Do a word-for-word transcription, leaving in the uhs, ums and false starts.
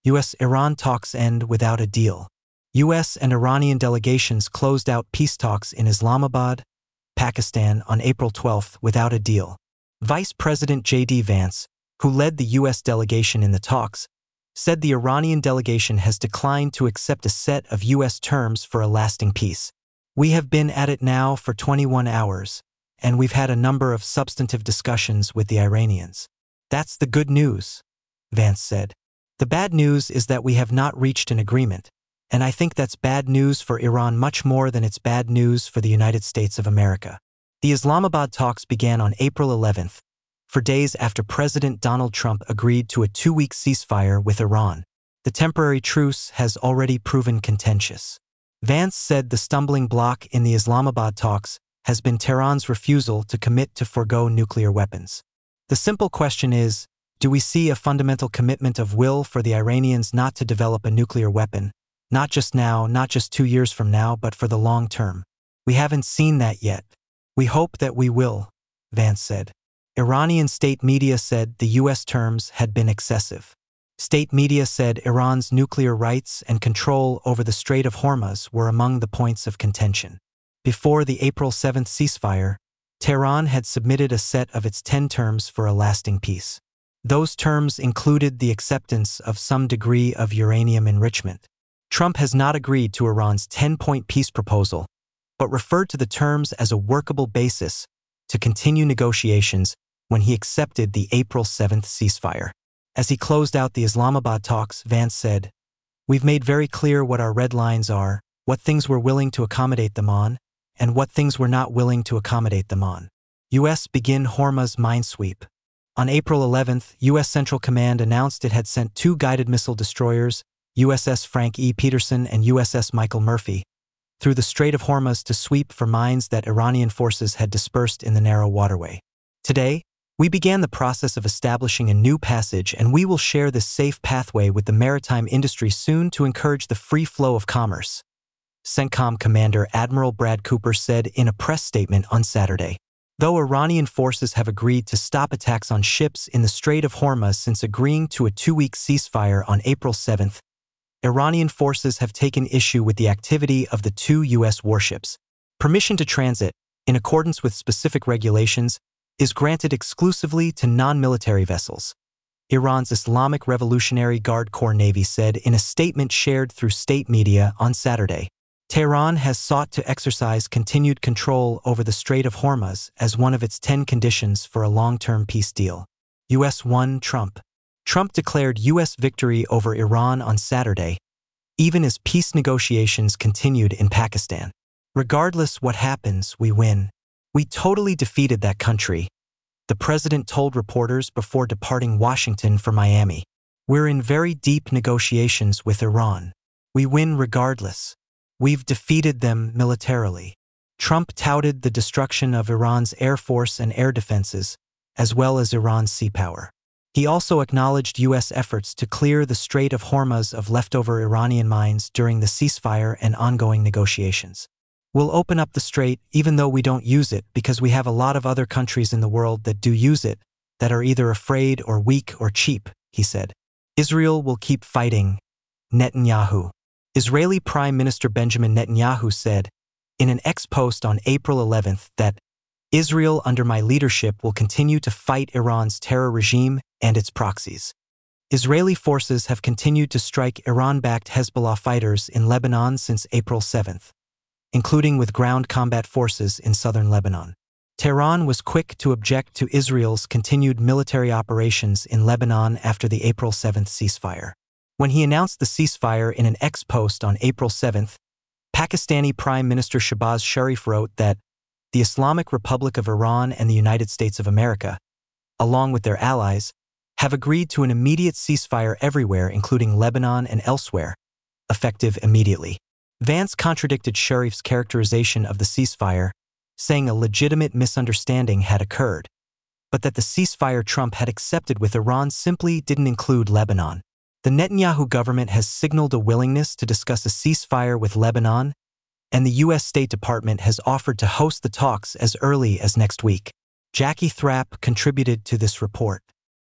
U S-Iran talks end without a deal. U S and Iranian delegations closed out peace talks in Islamabad, Pakistan on April twelfth without a deal. Vice President J D Vance, who led the U S delegation in the talks, said the Iranian delegation has declined to accept a set of U S terms for a lasting peace. "We have been at it now for twenty-one hours, and we've had a number of substantive discussions with the Iranians. That's the good news," Vance said. "The bad news is that we have not reached an agreement, and I think that's bad news for Iran much more than it's bad news for the United States of America." The Islamabad talks began on April eleventh, for days after President Donald Trump agreed to a two-week ceasefire with Iran. The temporary truce has already proven contentious. Vance said the stumbling block in the Islamabad talks has been Tehran's refusal to commit to forego nuclear weapons. "The simple question is, do we see a fundamental commitment of will for the Iranians not to develop a nuclear weapon, not just now, not just two years from now, but for the long term? We haven't seen that yet. We hope that we will," Vance said. Iranian state media said the U S terms had been excessive. State media said Iran's nuclear rights and control over the Strait of Hormuz were among the points of contention. Before the April seventh ceasefire, Tehran had submitted a set of its ten terms for a lasting peace. Those terms included the acceptance of some degree of uranium enrichment. Trump has not agreed to Iran's ten-point peace proposal, but referred to the terms as a workable basis to continue negotiations when he accepted the April seventh ceasefire. As he closed out the Islamabad talks, Vance said, "We've made very clear what our red lines are, what things we're willing to accommodate them on, and what things we're not willing to accommodate them on." U S begin Hormuz minesweep. On April eleventh, U S Central Command announced it had sent two guided missile destroyers, U S S Frank E. Peterson and U S S Michael Murphy, through the Strait of Hormuz to sweep for mines that Iranian forces had dispersed in the narrow waterway. "Today, we began the process of establishing a new passage, and we will share this safe pathway with the maritime industry soon to encourage the free flow of commerce," CENTCOM Commander Admiral Brad Cooper said in a press statement on Saturday. Though Iranian forces have agreed to stop attacks on ships in the Strait of Hormuz since agreeing to a two-week ceasefire on April seventh, Iranian forces have taken issue with the activity of the two U S warships. Permission to transit, in accordance with specific regulations, is granted exclusively to non-military vessels, Iran's Islamic Revolutionary Guard Corps Navy said in a statement shared through state media on Saturday. Tehran has sought to exercise continued control over the Strait of Hormuz as one of its ten conditions for a long-term peace deal. U S won Trump. Trump declared U S victory over Iran on Saturday, even as peace negotiations continued in Pakistan. "Regardless what happens, we win. We totally defeated that country," the president told reporters before departing Washington for Miami. "We're in very deep negotiations with Iran. We win regardless. We've defeated them militarily." Trump touted the destruction of Iran's air force and air defenses, as well as Iran's sea power. He also acknowledged U S efforts to clear the Strait of Hormuz of leftover Iranian mines during the ceasefire and ongoing negotiations. "We'll open up the strait even though we don't use it because we have a lot of other countries in the world that do use it, that are either afraid or weak or cheap," he said. "Israel will keep fighting," Netanyahu. Israeli Prime Minister Benjamin Netanyahu said in an X post on April eleventh that Israel under my leadership will continue to fight Iran's terror regime and its proxies. Israeli forces have continued to strike Iran-backed Hezbollah fighters in Lebanon since April seventh. Including with ground combat forces in southern Lebanon. Tehran was quick to object to Israel's continued military operations in Lebanon after the April seventh ceasefire. When he announced the ceasefire in an X post on April seventh, Pakistani Prime Minister Shehbaz Sharif wrote that the Islamic Republic of Iran and the United States of America, along with their allies, have agreed to an immediate ceasefire everywhere, including Lebanon and elsewhere, effective immediately. Vance contradicted Sharif's characterization of the ceasefire, saying a legitimate misunderstanding had occurred, but that the ceasefire Trump had accepted with Iran simply didn't include Lebanon. The Netanyahu government has signaled a willingness to discuss a ceasefire with Lebanon, and the U S State Department has offered to host the talks as early as next week. Jackie Thrapp contributed to this report.